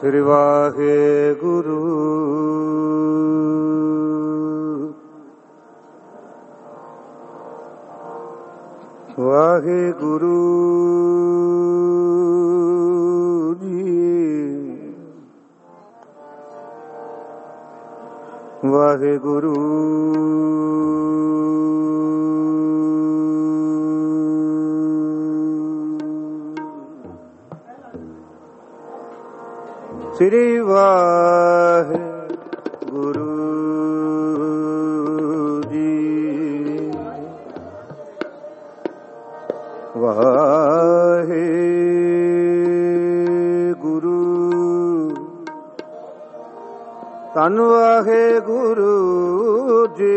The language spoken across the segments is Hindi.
श्री वाहेगुरु वाहेगुरु जी वाहेगुरु श्री वाहेगुरु जी वाहेगुरु धन वाहेगुरु जी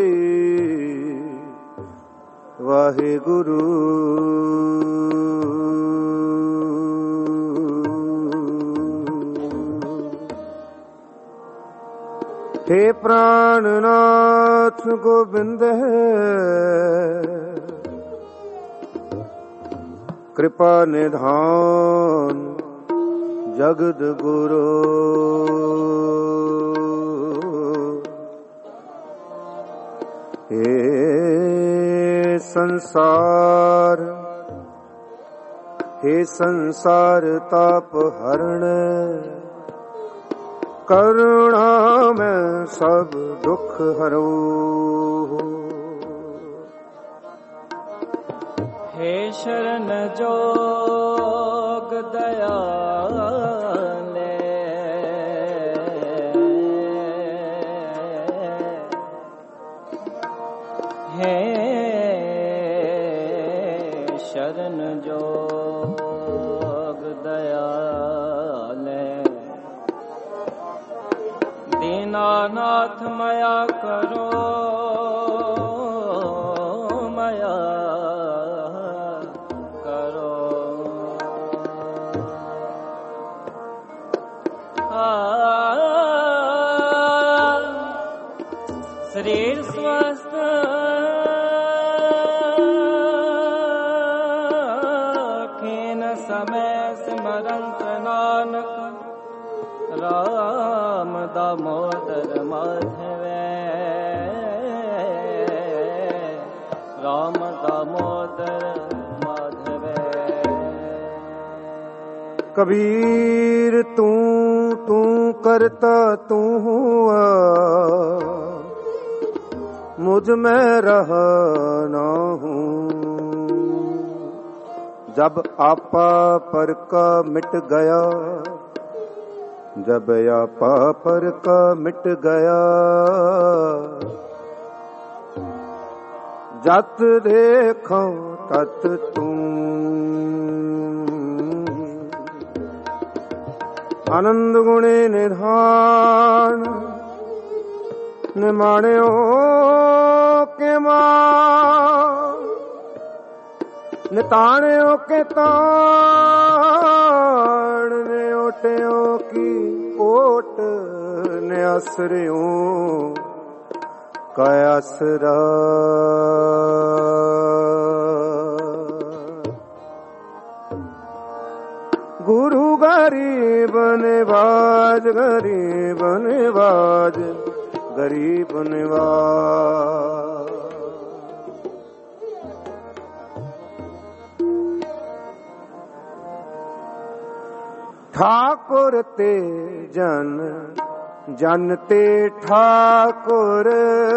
वाहेगुरु हे प्राणनाथ गोविंद कृपा निधान जगद गुरु हे संसार ताप हरण करुणा में सब दुख हरो हे शरण जोग दयाले हे शरण जोग दयाले दीनानाथ मया करो मया करो शरीर स्वस्थ खीन समय सिमरंत नानक राम दामोदर माधवे राम दामोदर माधवे कबीर तू करता तू हुआ मुझ में रहा ना हूँ जब आपा पर का मिट गया जब आपा पर का मिट गया जत देखो तत तू आनंद गुणे निधान निमाण्यो के मां निताण्यो के ताण ने ओट्यो की ओट ने असरियो का असरा गुरु गरीब निवाज गरीब निवाज गरीब निवाज ठाकुर ते जन जन ते ठाकुर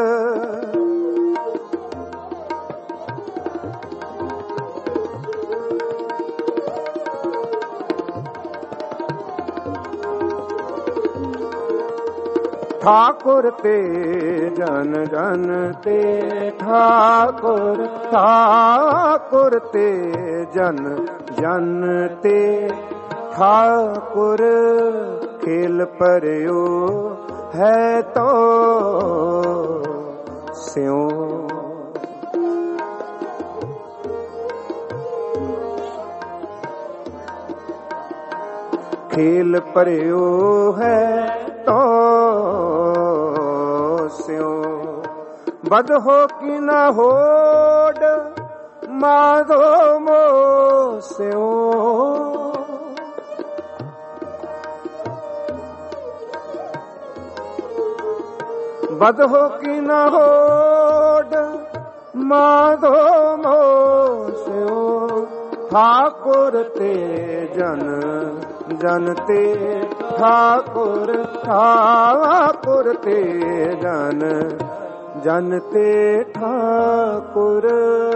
ठाकुर ते जन जन ते ठाकुर ठाकुर ते जन जन ते ठाकुर खेल परयो है तो स्यों खेल परयो है तो स्यों बद हो कि न होड माधो मो स्यों बदहो की न होड माधो मोस्यो ठाकुर ते जन जन ते ठाकुर ठाकुर ते जन जन ते ठाकुर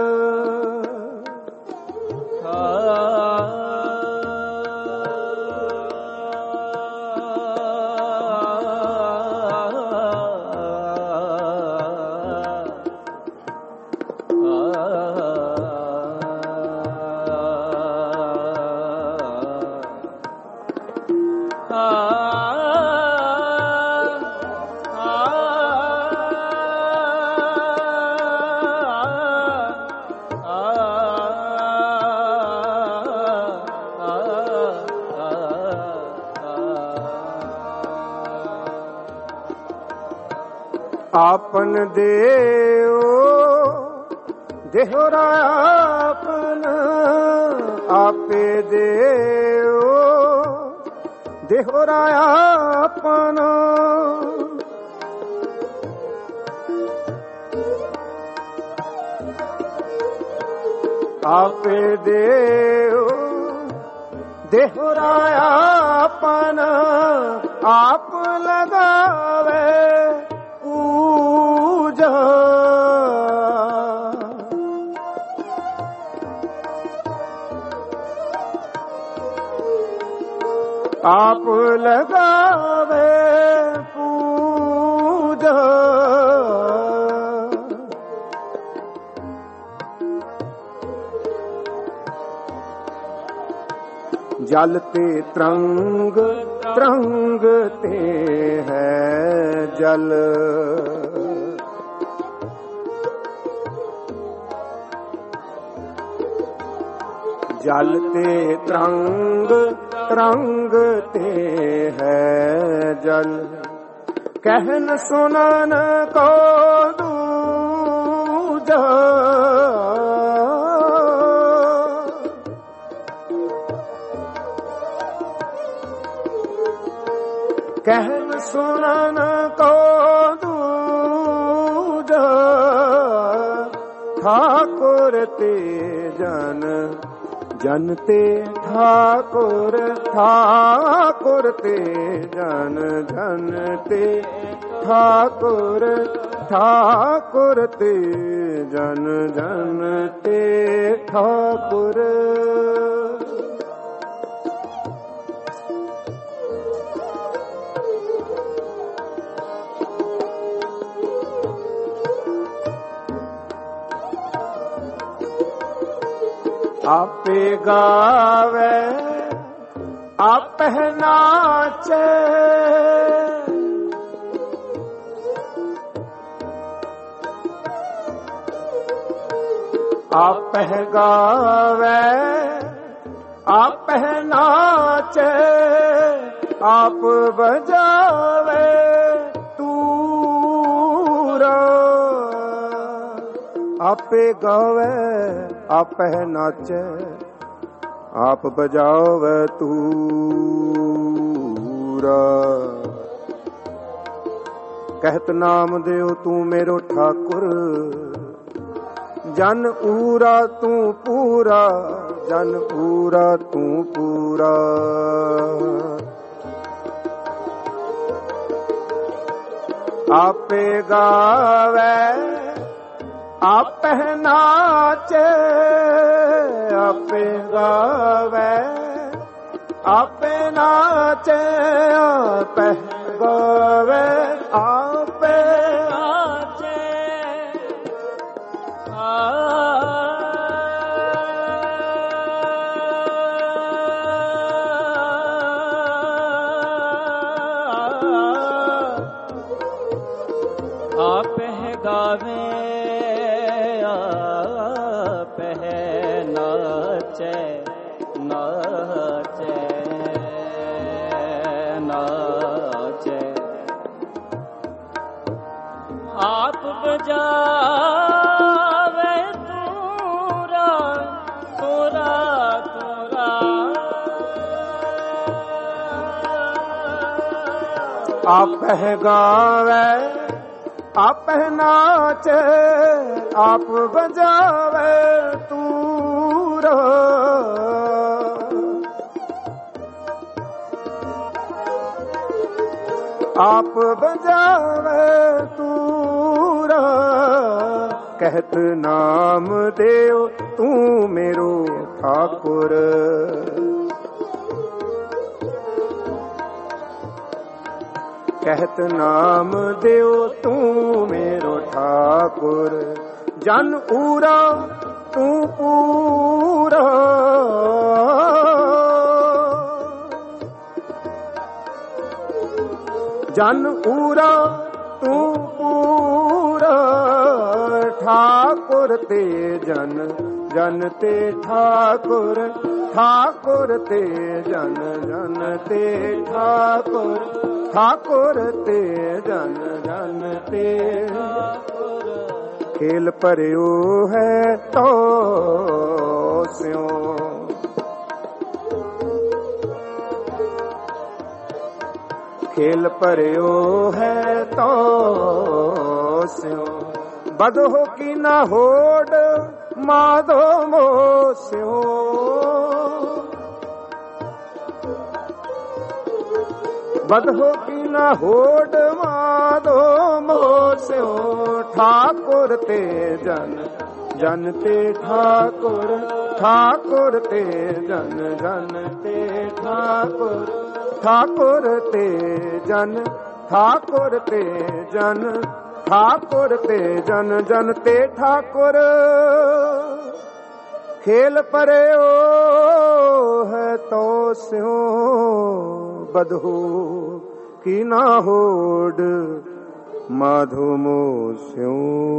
आपन देव देहोरा आपन आपे देव देहोरा आपन आपे देव देहोरा आपन आप लगावे पूजा आप लगावे पूजा जल ते तरंग तरंग ते है जल जल ते तरंग तरंग ते है जल कहन सुनन को दूजा कहन सुनन को दूजा ठाकुर ते जन जन ते ठाकुर ठाकुर ते जन जन ते ठाकुर ठाकुर ते जन जन ते ठाकुर आपे गावे आपे नाचे आपे गावे आपे नाचे आप बजावे तूरा आपे गावे आपे नाचे आप बजावे तूरा कहत नाम देव तू मेरो ठाकुर जन ऊरा तू पूरा जन ऊरा तू पूरा आपे गावे आपे नाचे आपे गावे आपे नाचे आपे गावे आपे नाचे आपे गावे नाचे नाचे नाचे आप बजावे तूरा तूरा तूरा आप गावे आप नाचे आप बजावे तूरा, आप बजावे तूरा, कहत नाम देव तू मेरो ठाकुर। कहत नाम देव तू मेरो ठाकुर, जन ऊरा तू पूरा, जन ऊरा तू पूरा, ठाकुर ते जन, जन ते ठाकुर, ठाकुर ते जन, जन ते ठाकुर, ठाकुर ते जन, जन ते खेल परियो है तो स्यों, खेल परियो है तो स्यों, बदहो की न होड़ माधो मोस्यो, बदहो की न होड़ माधो मोस्यो, ठाकुर ते जन, जन ते ठाकुर, ठाकुर ते जन, जन ते ठाकुर, ठाकुर ते जन, ठाकुर ते जन, ठाकुर ते जन, जन ते ठाकुर, खेल परे ओ है तो स्यों, बदहो की ना होड़ माधो मोस्यों।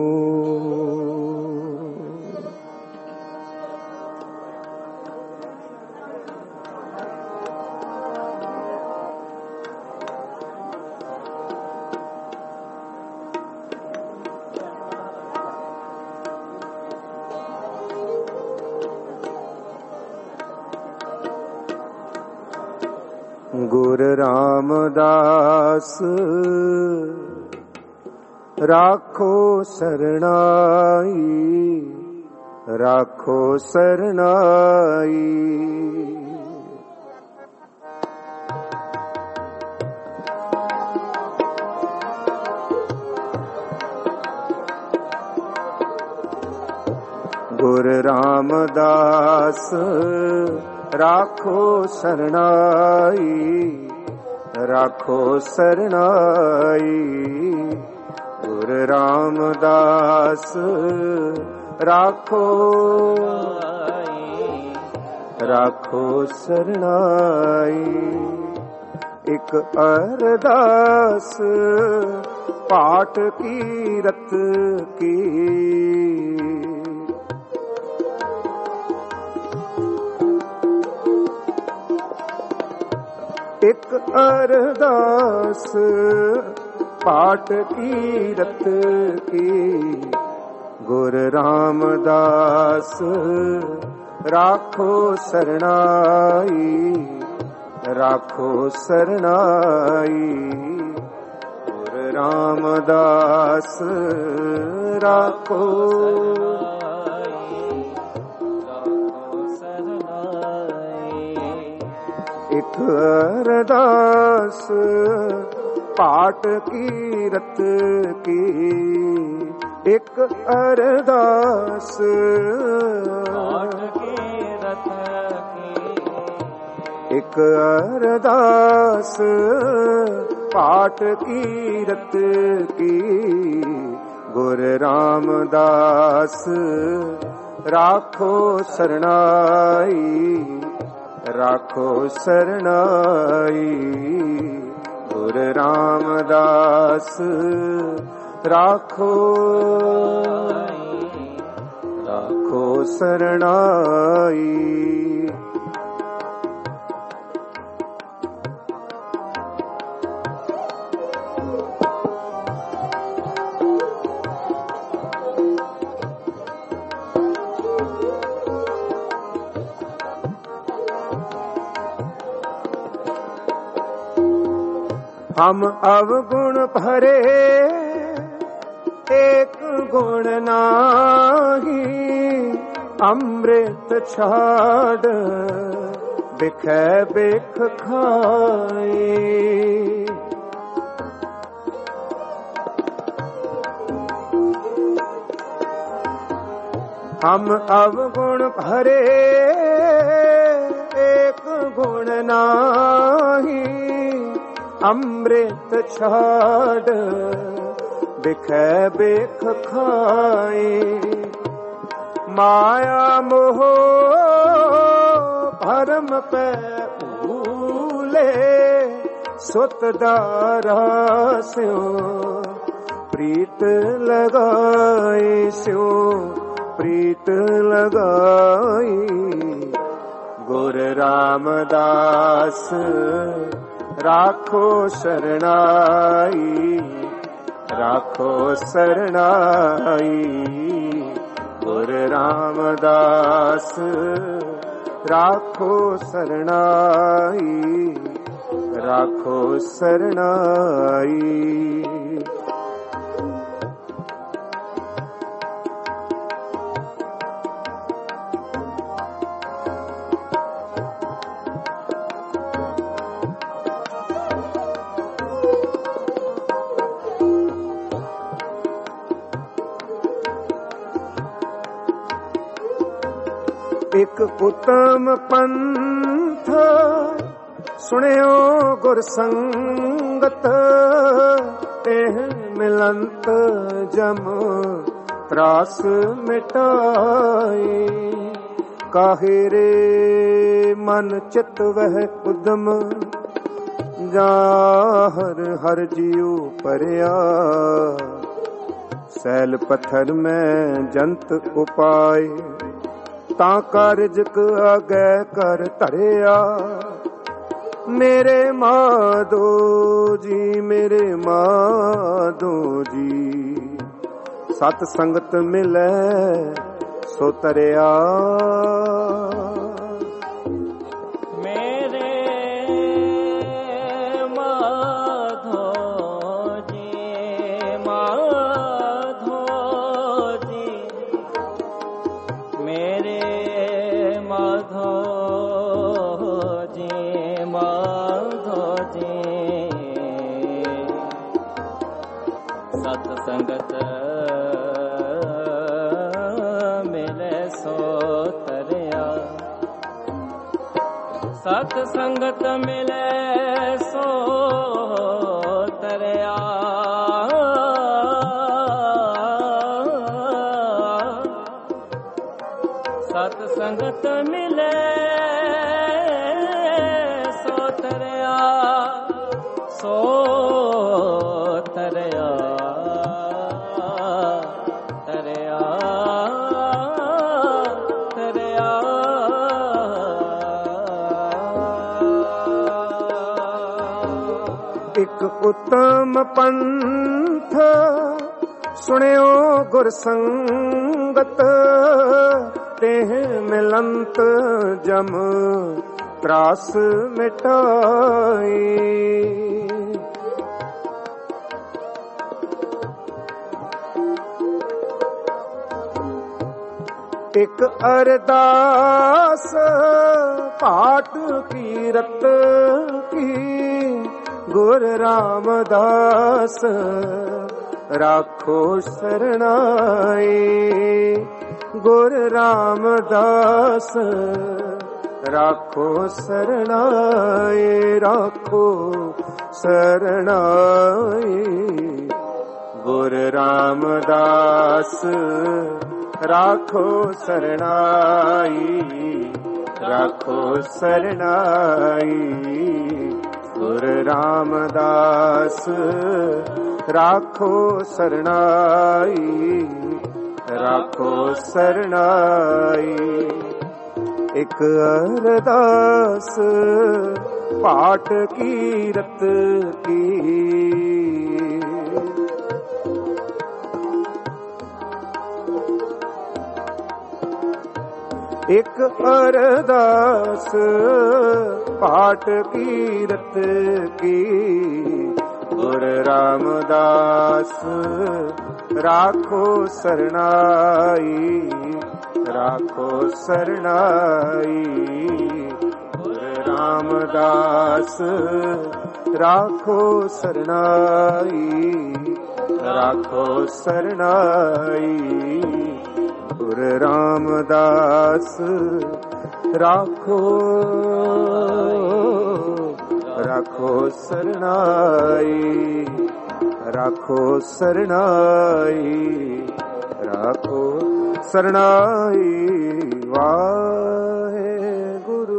गुरु रामदास राखो सरनाई, राखो सरनाई, गुरु रामदास राखो सरनाई, राखो सरनाई, गुरु रामदास राखो, राखो सरनाई। एक अरदास पाठ कीरत की, एक अरदास पाठ कीरत की, गुरु रामदास राखो सरनाई, राखो सरनाई, गुरु रामदास राखो, एक अरदास पाठ कीरत की, एक अरदास पाठ कीरत की, एक अरदास पाठ कीरत की, गुरु रामदास राखो सरनाई, राखो सरनाई, गुरु रामदास राखो, राखो सरनाई। हम अवगुण भरे एक गुण नाही, ਅੰਮ੍ਰਿਤ ਛਾੜ ਬਿਖੈ ਬਿਖ ਖਾਏ। ਹਮ ਅਵਗੁਣ ਭਰੇ ਏਕ ਗੁਣ ਨਾਹੀ, ਅੰਮ੍ਰਿਤ ਛਾੜ ਬਿਖੈ ਬਿਖ ਖਾਏ। ਮਾਇਆ ਮੋਹ ਭਰਮ ਪੈ ਭੂਲੇ, ਸੁਤ ਦਾਰਾ ਸਿਉ ਪ੍ਰੀਤ ਲਗਾਏ। ਸਿਉ ਪ੍ਰੀਤ ਲਗਾਈ। ਗੁਰ ਰਾਮਦਾਸ ਰਾਖੋ ਸਰਣਾਈ, ਰਾਖੋ ਸਰਣਾਈ। ਗੁਰ ਰਾਮਦਾਸ ਰਾਖੋ ਸਰਣਾਈ, ਰਾਖੋ ਸਰਣਾਈ। ਇਕ ਉਤਮ ਪੰਥ ਸੁਣਿਓ ਗੁਰ ਸੰਗਤ, ਇਹ ਮਿਲੰਤ ਜਮ ਤਰਾਸ ਮਿਟਾਏ। ਕਾਹੇ ਰੇ ਮਨ ਚਿਤ ਵਹਿ ਉਦਮ, ਜਾਹਰ ਹਰ ਜੀਉ ਭਰਿਆ। ਸੈਲ ਪੱਥਰ ਮੈਂ ਜੰਤ ਉਪਾਏ, ਤਾਂ ਕਾਰਜਕ ਆਗੈ ਕਰ ਧਰਿਆ। ਮੇਰੇ ਮਾਧੋ ਜੀ, ਮੇਰੇ ਮਾਧੋ ਜੀ, ਸਤ ਸੰਗਤ ਮਿਲੈ ਸੋ ਤਰਿਆ। ਸਤ ਸੰਗਤ ਮਿਲੈ ਸੋ ਤਰਿਆ। ਸਤ ਸੰਗਤ ਮਿਲੈ ਸੋ ਤਰਿਆ। ਸਤ ਸੰਗਤ ਮਿਲੈ ਸੋ ਤਰਿਆ। ਸੋ ਤਰਿਆ ਤਰਿਆ ਤਰਿਆ। ਇਕ ਉਤਮ ਪੰਥ ਸੁਣਿਓ ਗੁਰ ਸੰਗਤ, ਤੇਹ ਮਿਲੰਤ ਜਮ ਤਰਾਸ ਮਿਟਾਈ। ਇਕ ਅਰਦਾਸ ਪਾਠ ਕੀਰਤ ਕੀ, ਗੁਰ ਰਾਮਦਾਸ ਰਾਖੋ ਸਰਣਾਈ। ਗੁਰ ਰਾਮਦਾਸ ਰਾਖੋ ਸਰਣਾਈ, ਰਾਖੋ ਸਰਣਾਈ। ਗੁਰ ਰਾਮਦਾਸ ਰਾਖੋ ਸਰਣਾਈ, ਰਾਖੋ ਸਰਣਾਈ। ਗੁਰ ਰਾਮਦਾਸ ਰਾਖੋ ਸਰਣਾਈ, ਰਾਖੋ ਸਰਣਾਈ। ਇਕ ਅਰਦਾਸ ਪਾਠ ਕੀਰਤ ਕੀ, ਇਕ ਅਰਦਾਸ ਪਾਠ ਕੀਰਤ ਕੀ। ਗੁਰ ਰਾਮਦਾਸ राखो सरनाई, राखो सरनाई। गुरु रामदास राखो सरनाई, राखो सरनाई। गुरु रामदास राखो, राखो सरनाई, राखो सरनाई, राखो सरनाई। वाहे गुरु।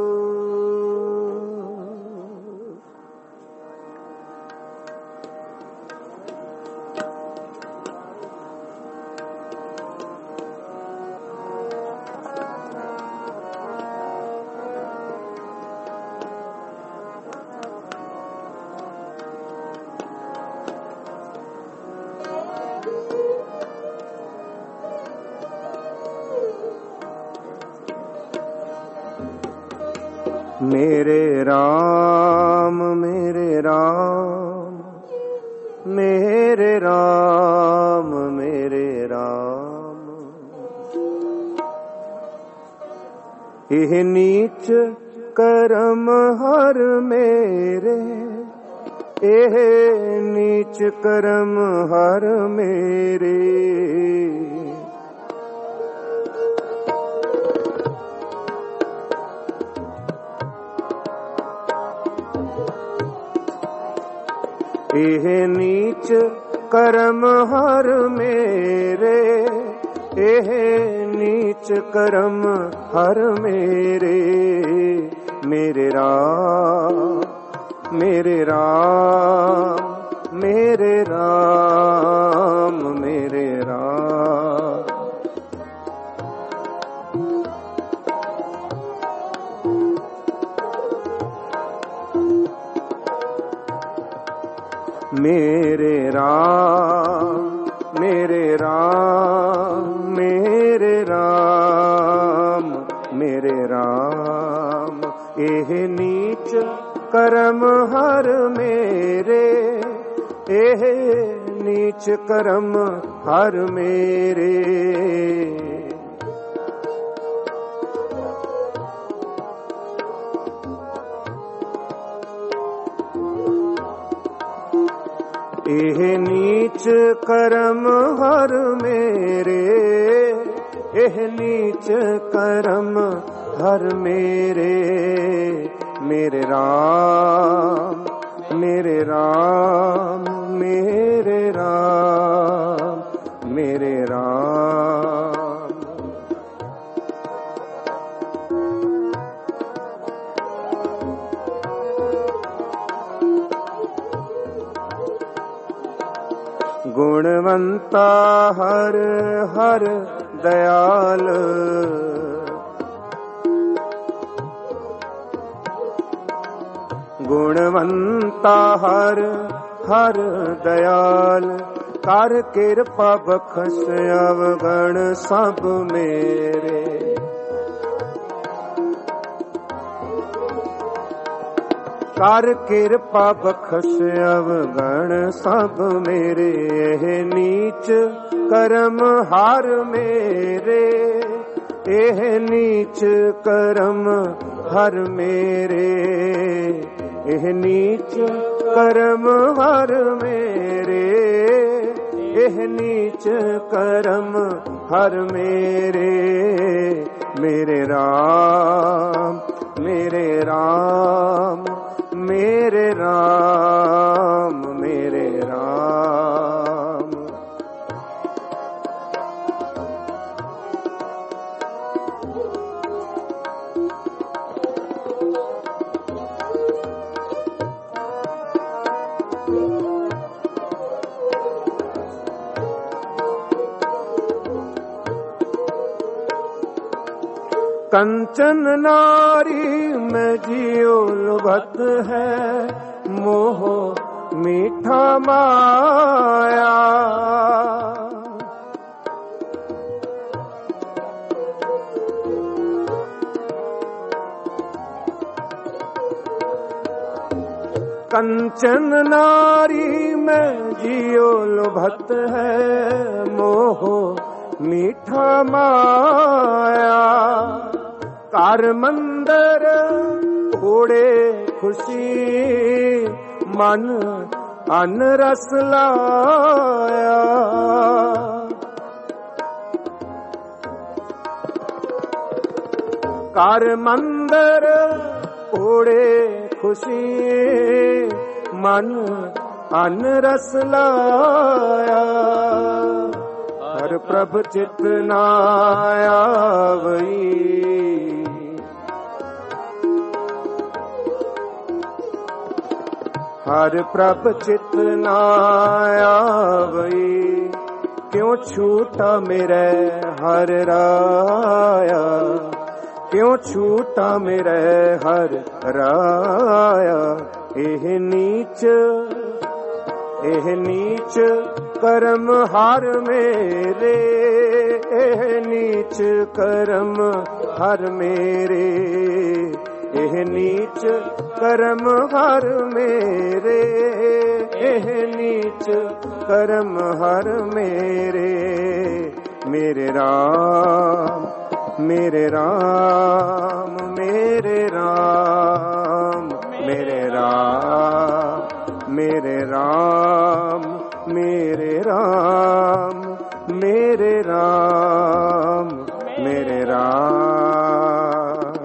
मेरे राम, मेरे राम, मेरे राम, मेरे राम। यह नीच कर्म हर मेरे, यह नीच कर्म हर मेरे। यह नीच कर्म हर मेरे, यह नीच कर्म हर मेरे। मेरे राम, मेरे राम, मेरे राम, मेरे राम। मेरे राम, मेरे राम, मेरे राम, मेरे राम। यह नीच कर्म हर मेरे, यह नीच कर्म हर मेरे। यह नीच कर्म हर मेरे, यह नीच कर्म हर मेरे। मेरे राम, मेरे राम, मेरे राम, मेरे राम। गुणवंता हर हर दयाल, गुणवंता हर हर दयाल। कर कृपा बख्श अवगण सब मेरे। कर कृपा बख्श अवगण सब मेरे। यह नीच कर्म हर मेरे, यह नीच कर्म हर मेरे। यह नीच कर्म हर मेरे, यह नीच कर्म हर मेरे। मेरे राम, मेरे राम, मेरे राम, मेरे राम। कंचन नारी में जियो लुभत है, मोह मीठा माया। कंचन नारी में जियो लुभत है मोह मीठा माया। कार मंदर ओढ़े खुशी मन अन रस लाया। कार मंदर ओढ़े खुशी मन अन रस लाया। हर प्रभ चित नाया वही हर प्रभ चित नाया वही। क्यों छूटा मेरे हर राया क्यों छूटा मेरे हर राया। एह नीच कर्म हर मेरे एह नीच कर्म हर मेरे एह नीच कर्म हर मेरे एह नीच कर्म हर मेरे। मेरे राम मेरे राम मेरे राम मेरे राम मेरे राम मेरे राम मेरे राम मेरे राम।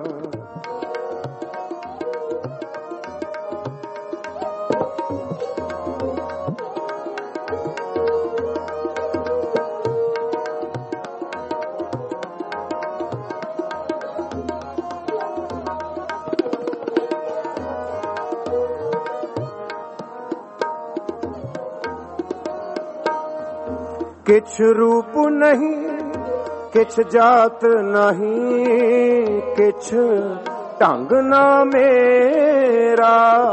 किछ रूप नहीं किछ जात नहीं किछ ढंग ना मेरा।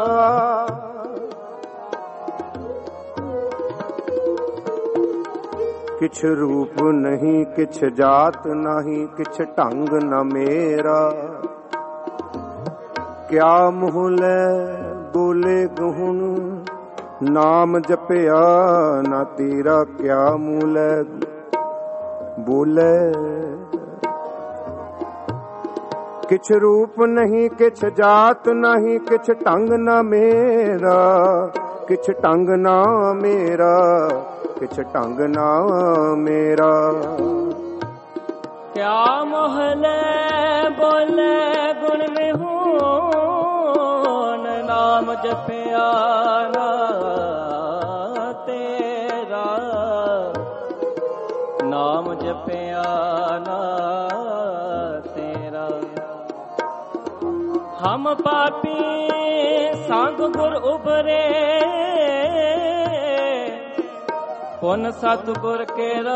किछ रूप नहीं किछ जात नहीं किछ ढंग न मेरा। क्या मुहले बोले गुण नाम जपया ना तेरा। क्या मूल बोले किछ रूप नहीं किछ जात नहीं किछ ढंग न मेरा। किछ ढंग ना मेरा किछ ढंग ना मेरा। क्या मोहले बोले गुण विहून नाम जपया ना तेरा। नाम जपया ना तेरा। हम पापी संग गुर उबरे पुन सतगुर केरा।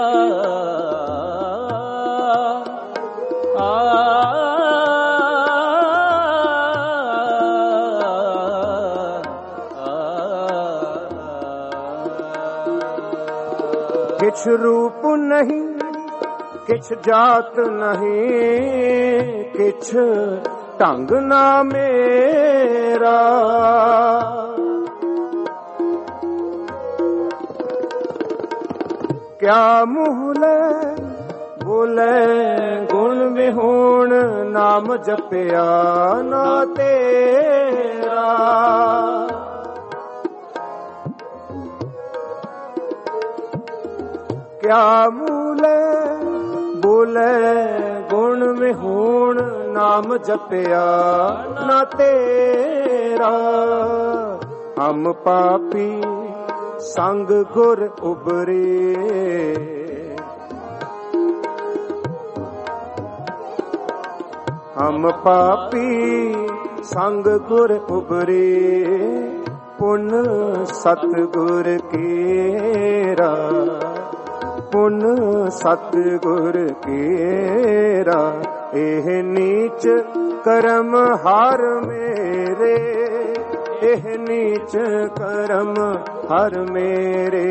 किछ रूप नहीं किछ जात नहीं किछ ढंग ना मेरा। क्या मुहले बोले गुण विहूण नाम जपया ना तेरा। क्या मूले बोले गुण विहूण नाम जपया ना तेरा। हम पापी संग गुर उबरे हम पापी संग गुर उबरे पुन सतगुर केरा। पुन सतगुर केरा। एह नीच कर्म हर मेरे एह नीच कर्म हर मेरे।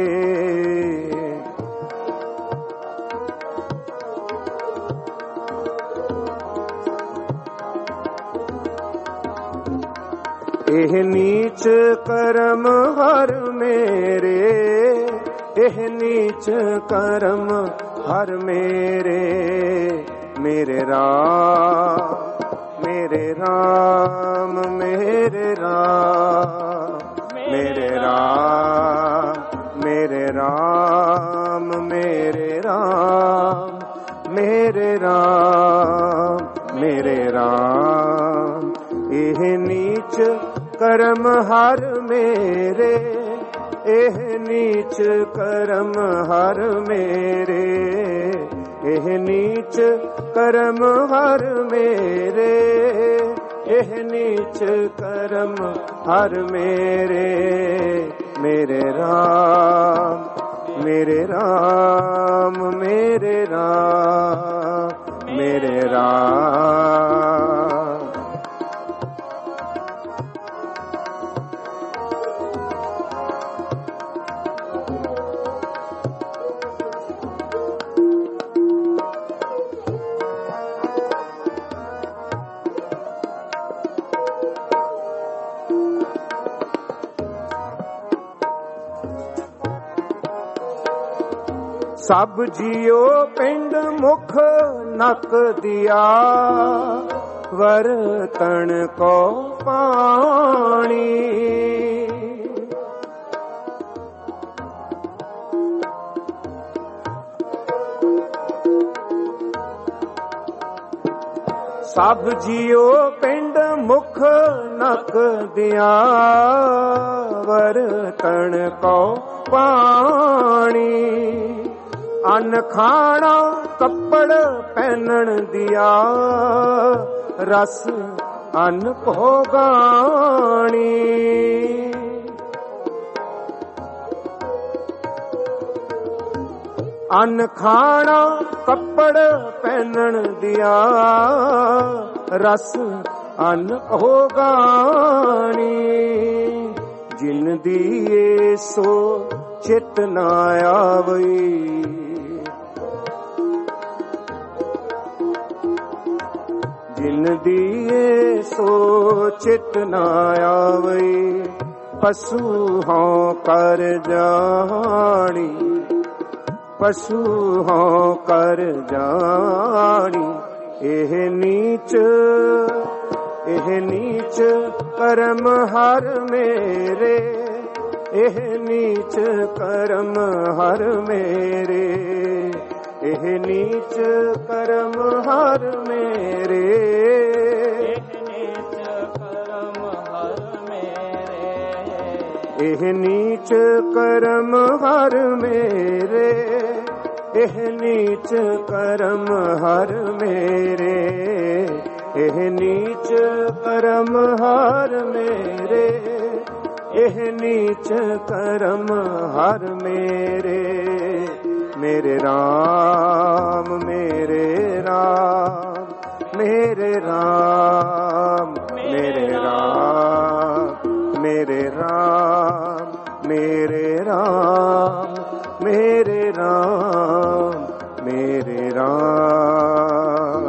एह नीच करम हर मेरे, एह नीच करम हर मेरे, मेरे राम मेरे राम मेरे राम, मेरे राम मेरे राम मेरे राम, मेरे राम मेरे राम। एह नीच करम हर मेरे, एह नीच करम हर मेरे, एह नीच करम हर मेरे, एह नीच करम हर मेरे, मेरे राम मेरे राम मेरे राम, मेरे राम। सब जियो पिंड मुख नक दिया, वरतन को पानी। सब जियो पिंड मुख नक दिया, वरतन को पानी। अन्न खाना कपड़ पहनन दिया, रस अन्न भोगानी। अन्न खाना कपड़ पहनन दिया, रस अन्न भोगानी। जिन दिए सो चित न आवई, जिन दिए सो चित न आवई। पशु हों कर जानी, पशु हों कर जानी। एह नीच करम हर मेरे, एह नीच करम हर मेरे, एह नीच करम हर मेरे, एह नीच करम हर मेरे, एह नीच करम हर मेरे, एह नीच करम हर मेरे, एह नीच करम हर मेरे, एह नीच करम हर मेरे, मेरे राम मेरे राम मेरे राम, मेरे राम मेरे राम मेरे राम, मेरे राम मेरे राम।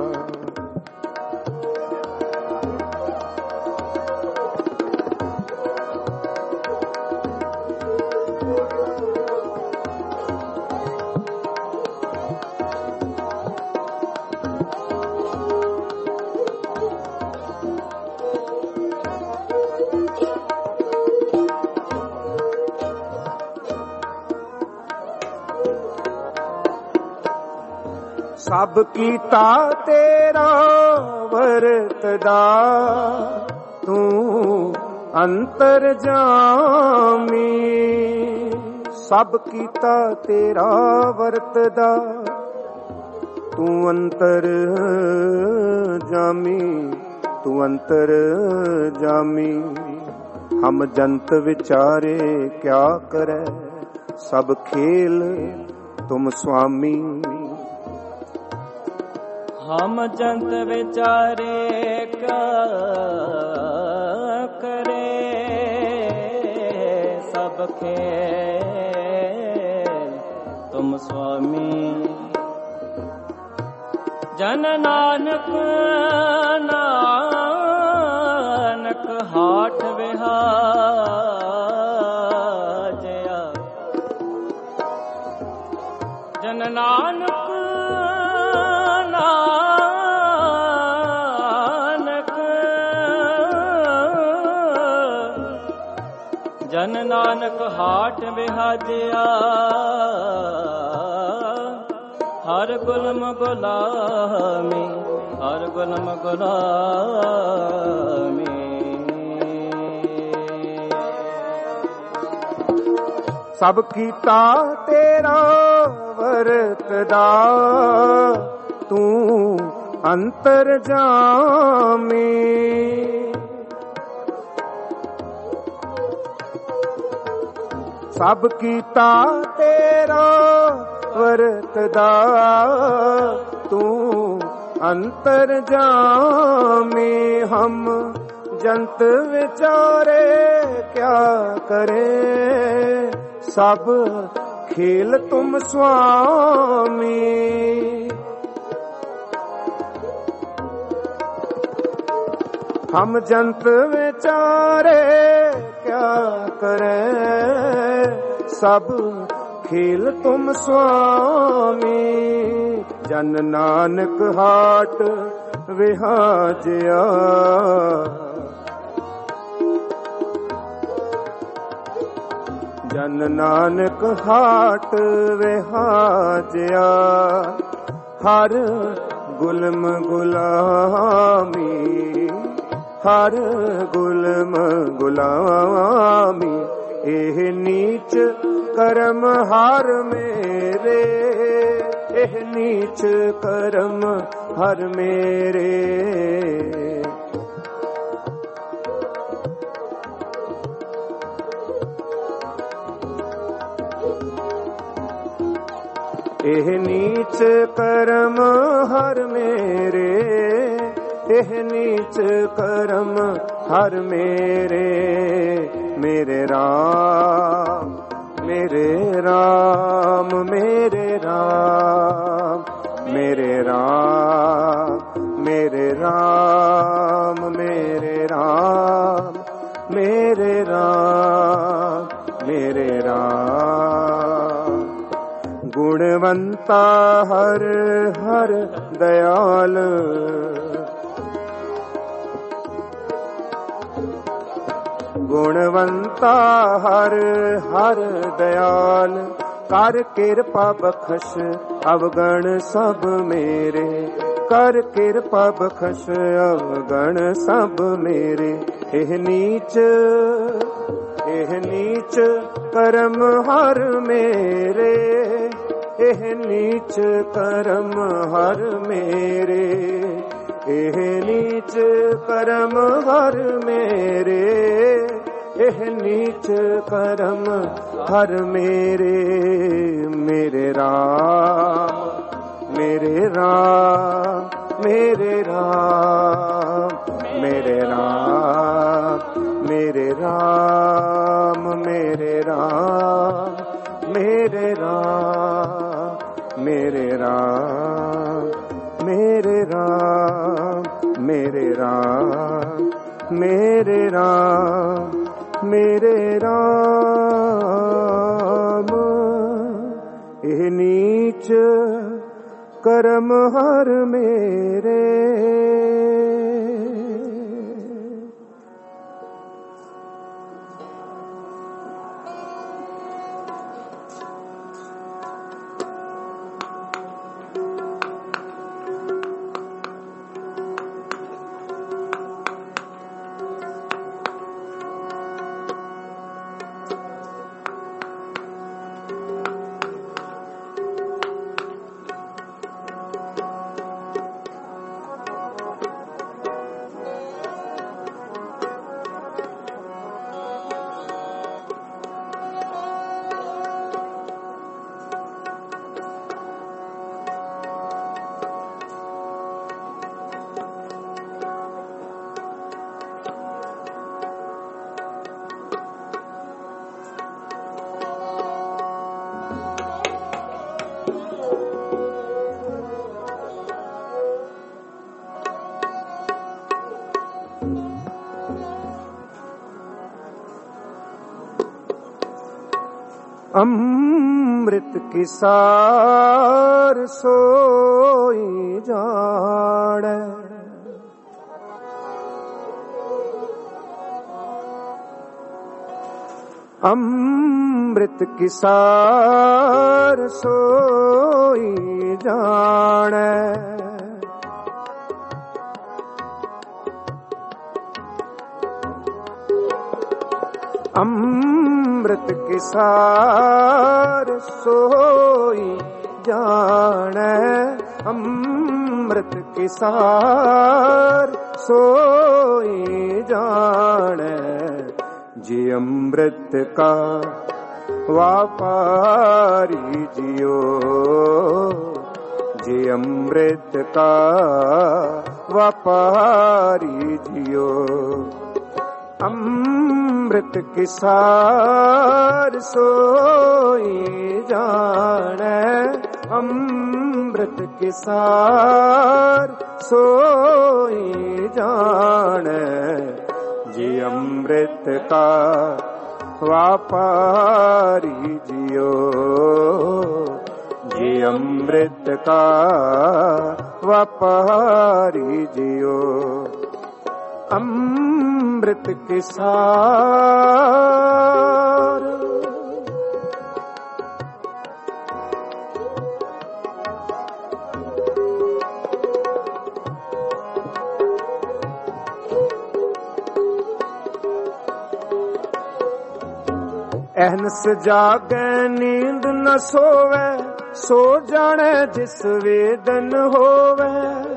सब कीता तेरा वरतदा, तू अंतर जामी। सब कीता तेरा वरतदा, तू अंतर जामी, तू अंतर जामी। हम जंत विचारे क्या करे, सब खेल तुम स्वामी। हम जंत विचारे क्या करे, सब खेल तुम स्वामी। जन नानक नानक हाथ विहार ਜਨ ਨਾਨਕ ਹਾਟ ਵਿਹਾਜਿਆ ਹਰ ਗੁਲਮ ਗੁਲਾਮੀ ਹਰ ਗੁਲਮ ਗੁਲਾਮੀ ਸਭ ਕੀਤਾ ਤੇਰਾ ਵਰਤਦਾ ਤੂੰ ਅੰਤਰਜਾਮੀ ਸਭ ਕੀਤਾ ਤੇਰਾ ਵਰਤਦਾ ਤੂੰ ਅੰਤਰਜਾਮੀ ਹਮ ਜੰਤ ਵਿਚਾਰੇ ਕਿਆ ਕਰੇ सब खेल तुम स्वामी हम जंत विचारे क्या करे सब खेल तुम स्वामी जन नानक हाट विहाजिया जन नानक हाट विहाजिया हर गुलम गुलामी हर गुलम गुलामी एह नीच करम हर मेरे एह नीच करम हर मेरे एह नीच करम हर मेरे एह नीच करम हर मेरे मेरे राम मेरे राम मेरे राम मेरे राम मेरे राम मेरे राम मेरे राम मेरे राम गुणवंता हर हर दयाल गुणवंता हर हर दयाल कर कृपा बख्श अवगण सब मेरे कर कृपा बख्श अवगण सब मेरे एह नीच करम हर मेरे एह नीच करम हर मेरे एह नीच करम हर मेरे एह नीच करम हर मेरे मेरे राम मेरे राम मेरे राम मेरे राम मेरे राम मेरे राम मेरे राम मेरे राम मेरे राम मेरे राम मेरे राम मेरे राम एह नीच करम हर मेरे अमृत की सार सोई जाड़े अमृत की सार सोई जाने। अमृत की सार सोई जाने। अमृत की सार सोई जाने। जी अमृत का व्यापारी जियो। जी अमृत का व्यापारी जियो। अमृत की सार सोई जाने। अमृत की सार सोई जाने। जी अमृत का व्यापारी जियो। जी अमृत का व्यापारी जियो। अमृत के सार अहनस जागे नींद न सोवे। सो जाने जिस वेदन होवे।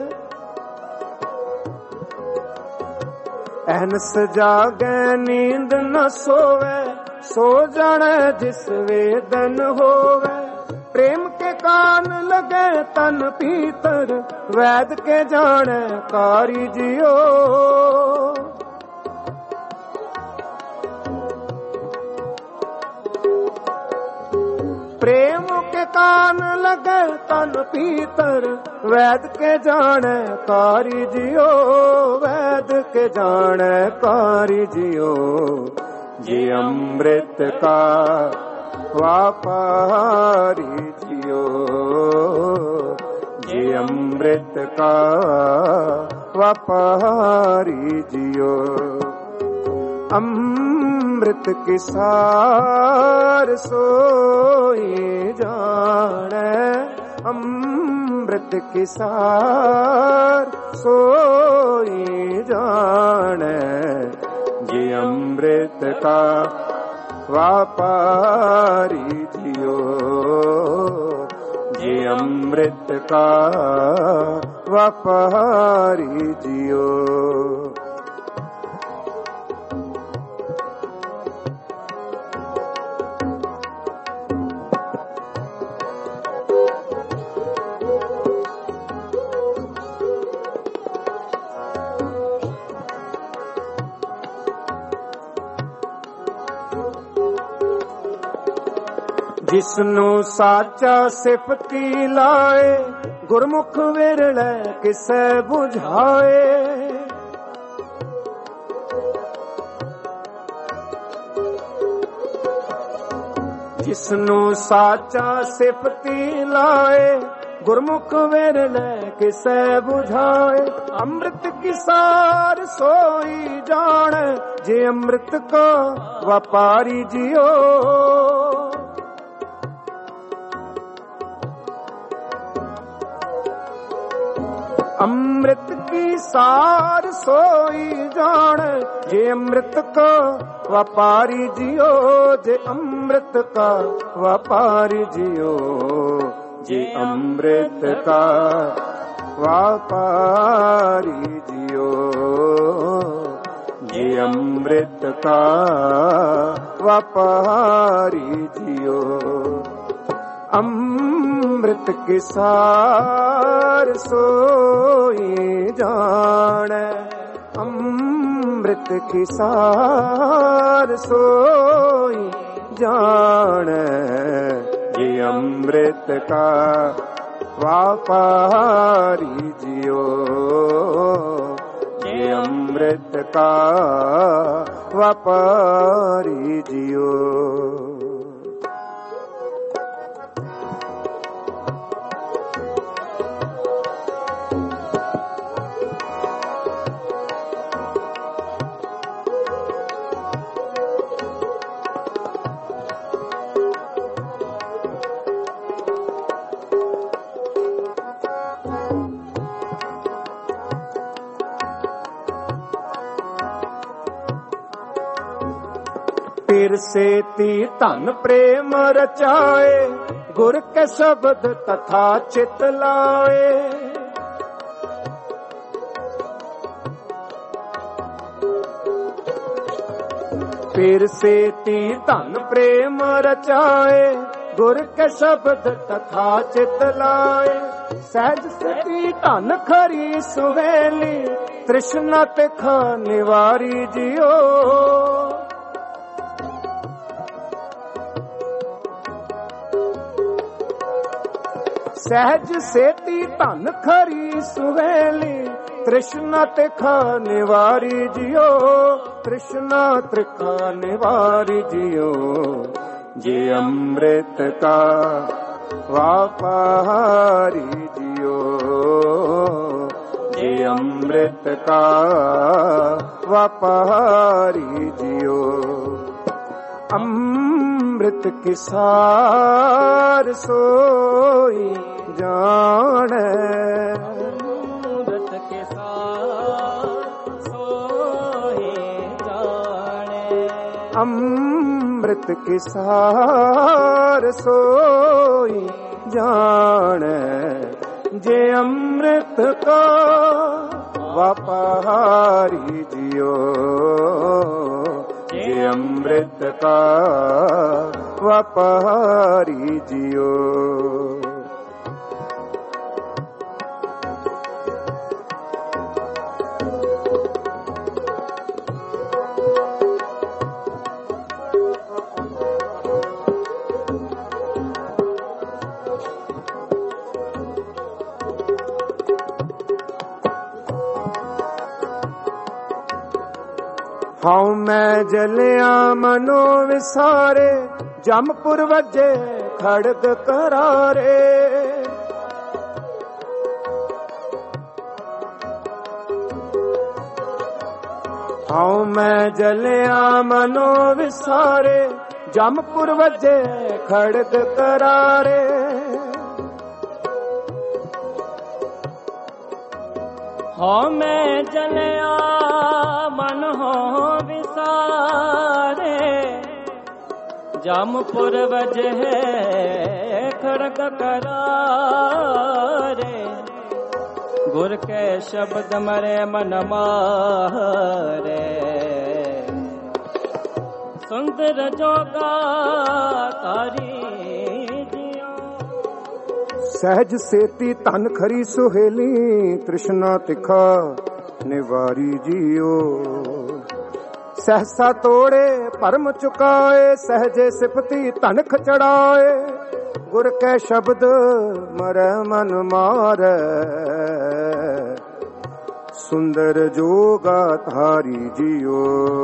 अहनस जागे नींद न सोवे। सो जाने जिस वेदन होवे। प्रेम के कान लगे तन भीतर। वैद के जाने कारी जियो। प्रेम के कान लगे तन भीतर। वैद के जाने कारी जियो। वैद के जाने कारी जियो। जी अमृत का व्यापारी जियो। जी अमृत का व्यापारी जियो। अमृत की सार सोई जाने। अमृत की सार सोई जाने। जी अमृत का व्यापारी जियो। जी अमृत का व्यापारी जियो। जिसनु साचा सिफती लाए। गुरमुख विरले किसे बुझाए। जिसनु साचा सिफती लाए। गुरमुख विरले किसे बुझाए। अमृत की सार सोई जाने। जे अमृत का व्यापारी जियो। अमृत की सार सोई जाने। जे अमृत का व्यापारी जियो। जे अमृत का व्यापारी जियो। जे अमृत का व्यापारी जियो। जे अमृत का व्यापारी जियो। अमृत की सार सोई जाने। अमृत की सार सोई जाने। ये अमृत का व्यापारी जियो। ये अमृत का व्यापारी जियो। ਫਿਰ ਸੇਤੀ ਧਨ ਪ੍ਰੇਮ ਰਚਾਏ, ਗੁਰ ਕੇ ਸ਼ਬਦ ਤਥਾ ਚਿਤ ਲਾਏ। ਫਿਰ ਸੇਤੀ ਧਨ ਪ੍ਰੇਮ ਰਚਾਏ, ਗੁਰ ਕੇ ਸ਼ਬਦ ਤਥਾ ਚਿਤ ਲਾਏ। ਸਹਿਜ ਸਤੀ ਧਨ ਖਰੀ ਸੁਹੇਲੀ, ਤ੍ਰਿਸ਼ਨਾ ਤਿਖਾ ਨਿਵਾਰੀ ਜਿਓ। ਸਹਿਜ ਸੇਤੀ ਧਨ ਖਰੀ ਸੁਹੇਲੀ, ਤ੍ਰਿਸ਼ਨਾ ਤਿਖਾ ਨਿਵਾਰੀ ਜਿਓ। ਤ੍ਰਿਸ਼ਨਾ ਤਿਖਾ ਨਿਵਾਰੀ ਜਿਓ। ਜੇ ਅੰਮ੍ਰਿਤ ਕਾ ਵਾਪਾਰੀ ਜਿਓ। ਜੇ ਅੰਮ੍ਰਿਤ ਕਾ ਵਾਪਾਰੀ ਜਿਓ। ਅੰਮ੍ਰਿਤ ਕੀ ਸਾਰ ਸੋਈ ਜਾਣੈ। ਅੰਮ੍ਰਿਤ ਕੇ ਸਾਰ ਸੋਈ ਜਾਣੈ। ਅੰਮ੍ਰਿਤ ਕੀ ਸਾਰ ਸੋਈ ਜਾਣੈ। ਜੇ ਅੰਮ੍ਰਿਤ ਕਾ ਵਾਪਾਰੀ ਜਿਓ। ਜੇ ਅੰਮ੍ਰਿਤ ਕਾ ਵਾਪਾਰੀ ਜਿਓ। ਹਉ ਮੈਂ ਜਲਿਆ ਮਨੋ ਵਿਸਾਰੇ, ਜਮਪੁਰ ਵੱਜੇ ਖੜਗ ਕਰਾਰੇ। ਹਉ ਮੈਂ ਜਲਿਆ ਮਨੋ ਵਿਸਾਰੇ, ਜਮਪੁਰ ਵੱਜੇ ਖੜਗ ਕਰਾਰੇ। ਹਉ ਮੈਂ ਜਲਿਆ ਮਨ ਹੋ ਵਿਸਾਰੇ, ਜਮਪੁਰ ਵਜੇ ਖੜਗ ਕਰਾਰੇ। ਗੁਰ ਕੇ ਸ਼ਬਦ ਮਰੇ ਮਨ ਮਾਰੇ, ਸੁੰਦਰ ਜੋਗਾ ਤਾਰੀ ਜਿਉ। ਸਹਿਜ ਸੇਤੀ ਧਨ ਖਰੀ ਸੁਹੇਲੀ, ਤ੍ਰਿਸ਼ਨਾ ਤਿਖਾ ਨਿਵਾਰੀ ਜਿਓ। ਸਹਸਾ ਤੋੜੇ ਭਰਮ ਚੁਕਾਏ, ਸਹਜੇ ਸਿਫਤੀ ਧਨਖ ਚੜਾਏ। ਗੁਰ ਕੈ ਸ਼ਬਦ ਮਰੈ ਮਨ ਮਾਰੈ, ਸੁੰਦਰ ਜੋਗਾ ਧਾਰੀ ਜਿਓ।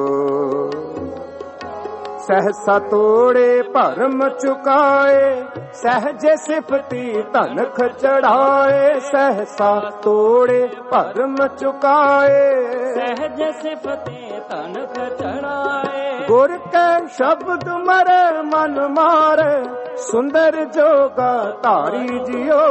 ਸਹਸਾ ਤੋੜੇ ਭਰਮ ਚੁਕਾਏ, ਸਹਜੇ ਸਿਫਤੀ ਧਨਖ ਚੜਾਏ। ਸਹਸਾ ਤੋੜੇ ਭਰਮ ਚੁਕਾਏ, ਸਹਜ ਸਿਫਤੀ ਧਨਖ ਚੜਾਏ। ਗੁਰ ਕੈ ਸ਼ਬਦ ਮਰੈ ਮਨ ਮਾਰੈ, ਸੁੰਦਰ ਜੋਗਾ ਧਾਰੀ ਜਿਓ।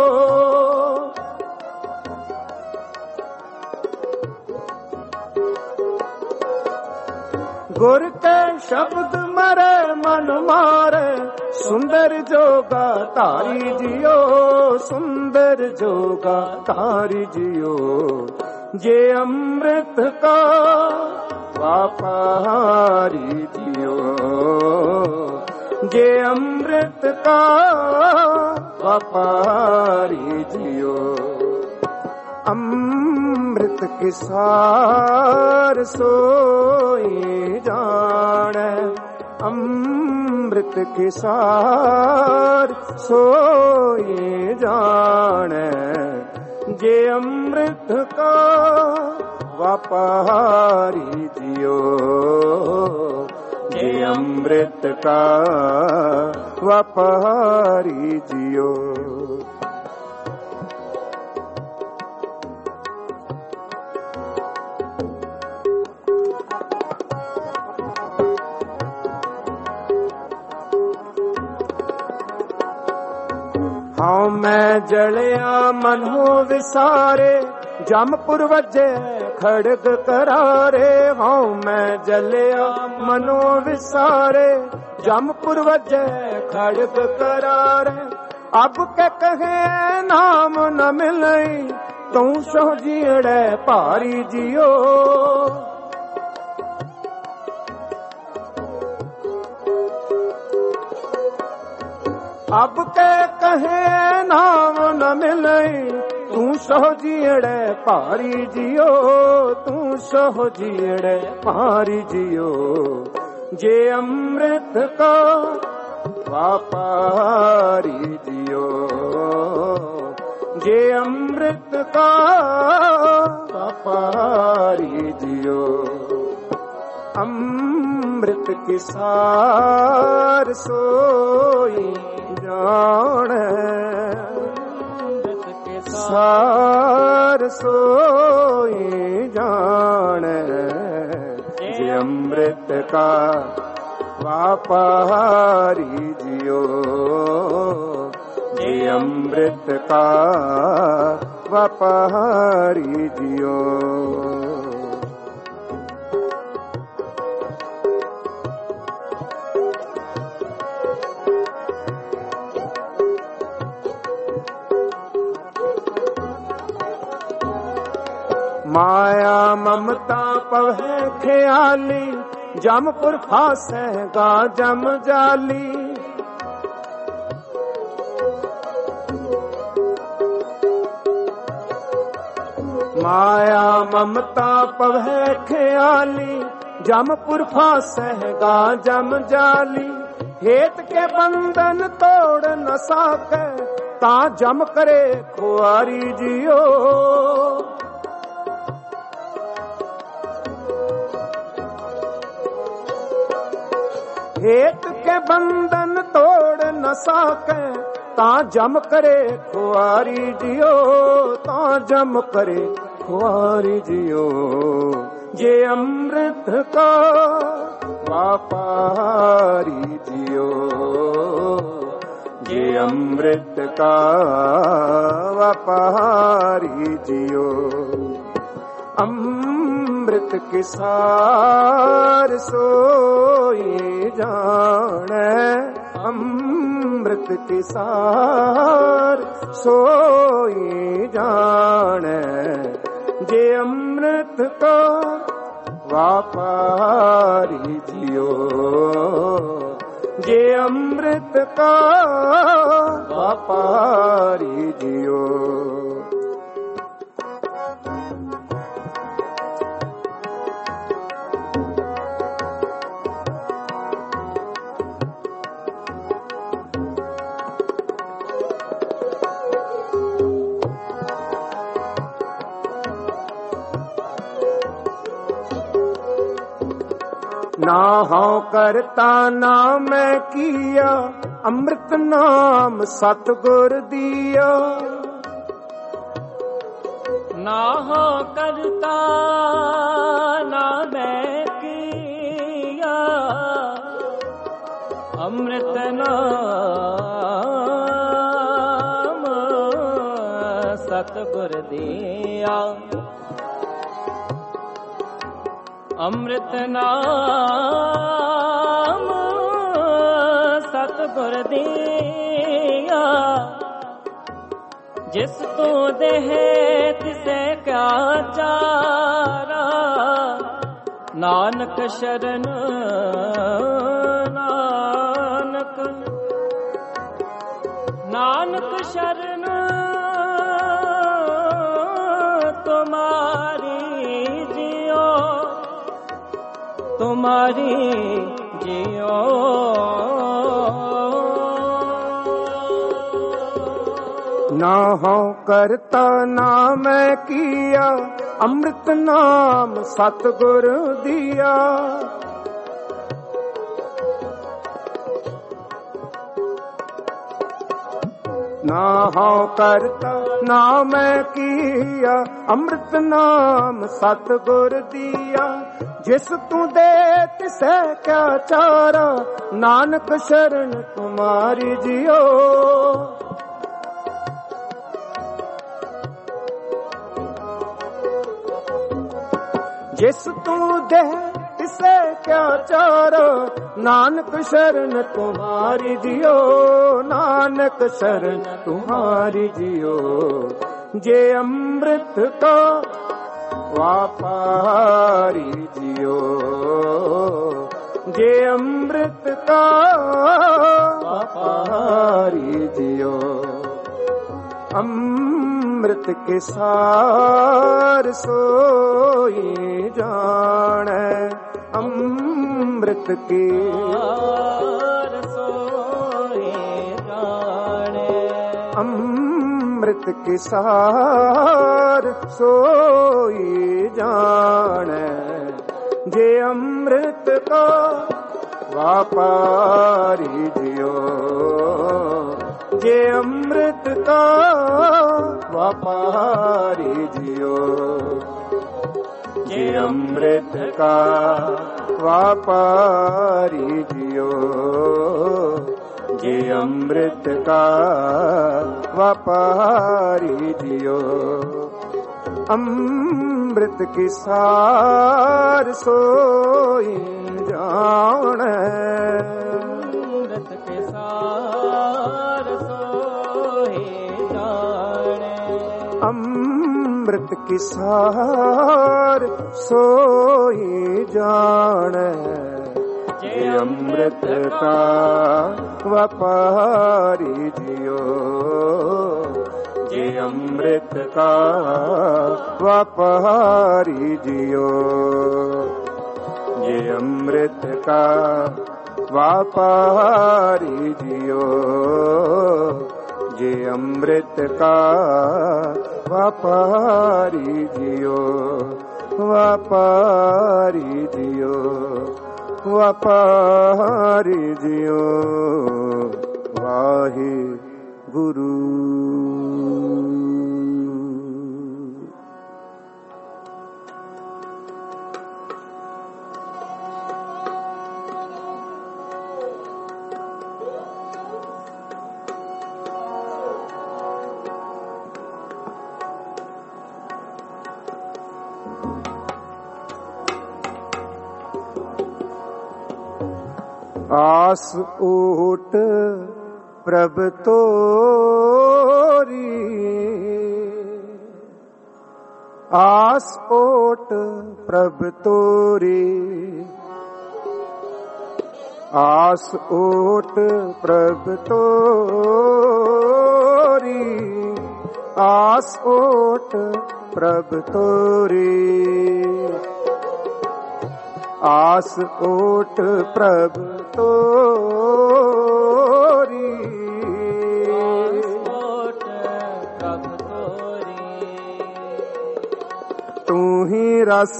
ਗੁਰ ਕੈ ਸ਼ਬਦ ਮਰੈ ਮਨ ਮਾਰੈ, ਸੁੰਦਰ ਜੋਗਾ ਧਾਰੀ ਜਿਓ। ਸੁੰਦਰ ਜੋਗਾ ਧਾਰੀ ਜਿਓ। ਜੇ ਅੰਮ੍ਰਿਤ ਕਾ ਵਾਪਾਰੀ ਜਿਓ। ਜੇ ਅੰਮ੍ਰਿਤ ਕਾ ਵਾਪਾਰੀ ਜਿਓ। ਅੰਮ੍ਰਿਤ ਕੀ ਸਾਰ ਸੋਈ ਜਾਣੈ। ਅੰਮ੍ਰਿਤ ਕੀ ਸਾਰ ਸੋਈ ਜਾਣੈ। ਜੇ ਅੰਮ੍ਰਿਤ ਕਾ ਵਾਪਾਰੀ ਜਿਓ। ਜੇ ਅੰਮ੍ਰਿਤ ਕਾ ਵਾਪਾਰੀ ਜਿਓ। ਹਉ ਮੈਂ ਜਲਿਆ ਮਨੋ ਵਿਸਾਰੇ, ਜਮਪੁਰ ਵੱਜੇ खड़ग करारे, हाँ मैं जलिया मनो विसारे। जमपुर वजै खड़ग करारे, अब के कहे नाम न मिलई, तू सो जीड़े भारी जियो। अब के कहे नाम न मिलई, तू सो जीड़े भारी जियो। तू सो जीड़े भारी जियो। जे अमृत का व्यापारी जियो, जे अमृत का व्यापारी जियो। अमृत की सार सोई जाने, सार सोई जाने। जे अमृत का व्यापारी जियो, जे अमृत का व्यापारी जियो। माया ममता पवै ख्याली, जमपुर फासेगा जम जाली। माया ममता पवै ख्याली, जमपुर फासेगा जम जाली। हेत के बंधन तोड़ न साके, ता जम करे खुआरी जियो। हेत के बंधन तोड़ न साके, ता जम करे खुआरी जियो। ता जम करे खुआरी जियो। जे अमृत का व्यापारी जियो, जे अमृत का व्यापारी जियो। अमृत के सार सोई जाने, अमृत के सार सोई जाने। जे अमृत का व्यापारी जियो, जे अमृत का व्यापारी जियो। ना हूँ करता ना मैं किया, अमृत नाम सतगुर दिया। ना हूँ करता ना मैं किया, अमृत नाम सतगुर दिया। अमृत नाम सतगुर दिया। जिस तू देहे तिसे क्या चारा, नानक शरण नानक, नानक शरण तुम्हारी जियो, तुम्हारी जियो। ना हूँ करता ना मैं किया, अमृत नाम सतगुर दिया। ना हूँ करता ना मैं किया, अमृत नाम सतगुर दिया। जिस तू दे तिसे क्या चारा, नानक शरण तुम्हारी जियो। जिस तू दे इसे क्या चारो, नानक शरण तुम्हारी जियो, नानक शरण तुम्हारी जियो। जे अमृत का व्यापारी जियो, जे अमृत का व्यापारी जियो। अमृत के सार सोई जाने, अमृत के सार सोई जाने, अमृत के सार सोई जाने। जे अमृत का व्यापारी जियो, जे अमृत का व्यापारी जियो, जे अमृत का व्यापारी जियो, जे अमृत का व्यापारी जियो। अमृत की सार सोई जाने, अमृत के सार सोई जाने, अमृत की सार सोई जाने। जे अमृत का व्यापारी जियो, जे अमृत का व्यापारी जियो, जे अमृत का व्यापारी जियो, जे अमृत का व्यापारी जियो, व्यापारी जियो, व्यापारी जियो। वाहे गुरु। आस ओट प्रभ तोरी, आस ओट प्रभ तोरी, आस ओट प्रभ तोरी, आस ओट प्रभ तोरी, आस ओट प्रभ तोरी, आस ओट प्रभ तोरी। तू ही रस